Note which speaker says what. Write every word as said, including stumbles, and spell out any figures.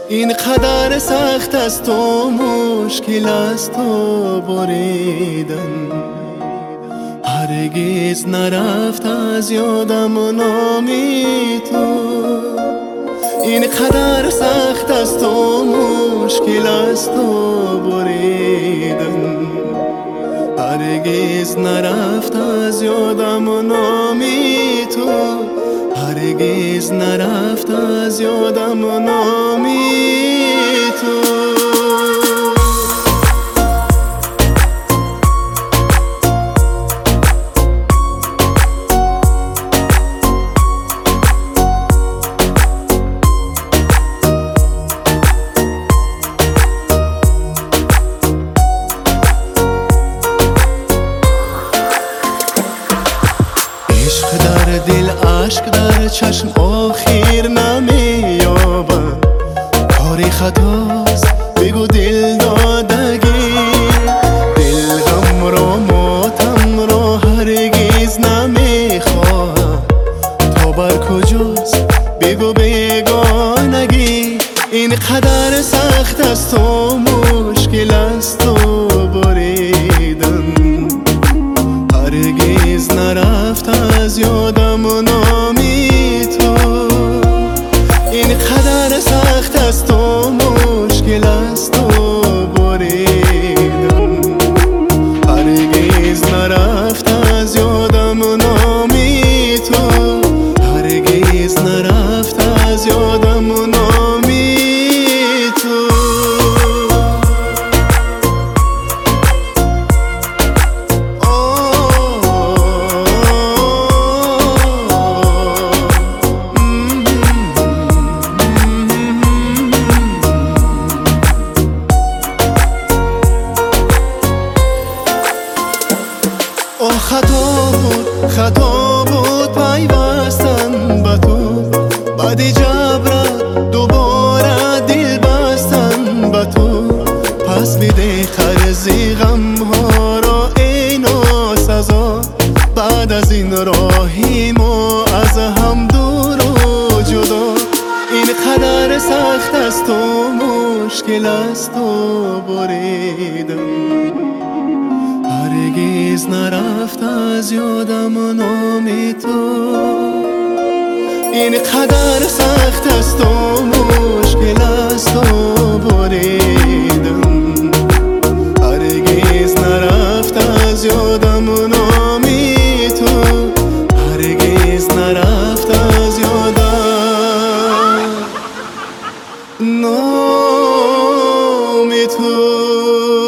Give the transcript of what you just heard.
Speaker 1: این قدر سخت است و مشکل است و بریدن، هرگز نرفت از یادم نامی تو. این قدر سخت است و مشکل است و بریدن، هرگز نرفت از یادم نامی تو، هرگز نرفت از یادم نامی تو. عشق در دل، عشق در چشم، آخر نمیابم. کاری خطاست بگو دل دادگی، دل غم را ماتم را هرگز نمیخواهم. تا بر کجاست بگو بیگانگی، این قدر سخت است و مشکل است و بریدن، هرگز نرفت از یادم و نامی تو. این قدر سخت است و مشکل است و بریدن، هرگز نرفت از یادم و نامی تو، هرگز نرفت از یادم و نامی تو. خطا بود، خطا بود پیوستن به تو، بعد جبرت دوباره دل بستن به تو. پس میده خرزی غم ها را این سزا، بعد از این راهی ما از هم دور و جدا. این قدر سخت است و مشکل است و بریدن، هرگز نرفت از یادم و نامی تو. این قدر سخت است و مشکل است و بریدن، هرگز نرفت از یادم و نامی تو، هرگز نرفت از یادم نامی تو.